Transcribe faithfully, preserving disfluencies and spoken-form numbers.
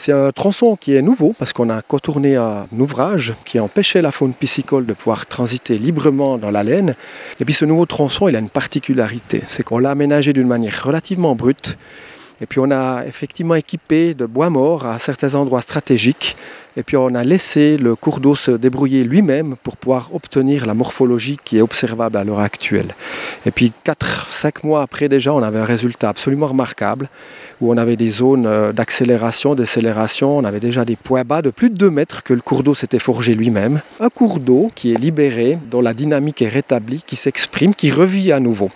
C'est un tronçon qui est nouveau parce qu'on a contourné un ouvrage qui empêchait la faune piscicole de pouvoir transiter librement dans la laine. Et puis ce nouveau tronçon, il a une particularité, c'est qu'on l'a aménagé d'une manière relativement brute. Et puis on a effectivement équipé de bois mort à certains endroits stratégiques. Et puis on a laissé le cours d'eau se débrouiller lui-même pour pouvoir obtenir la morphologie qui est observable à l'heure actuelle. Et puis quatre cinq mois après déjà, on avait un résultat absolument remarquable où on avait des zones d'accélération, décélération. On avait déjà des points bas de plus de deux mètres que le cours d'eau s'était forgé lui-même. Un cours d'eau qui est libéré, dont la dynamique est rétablie, qui s'exprime, qui revit à nouveau.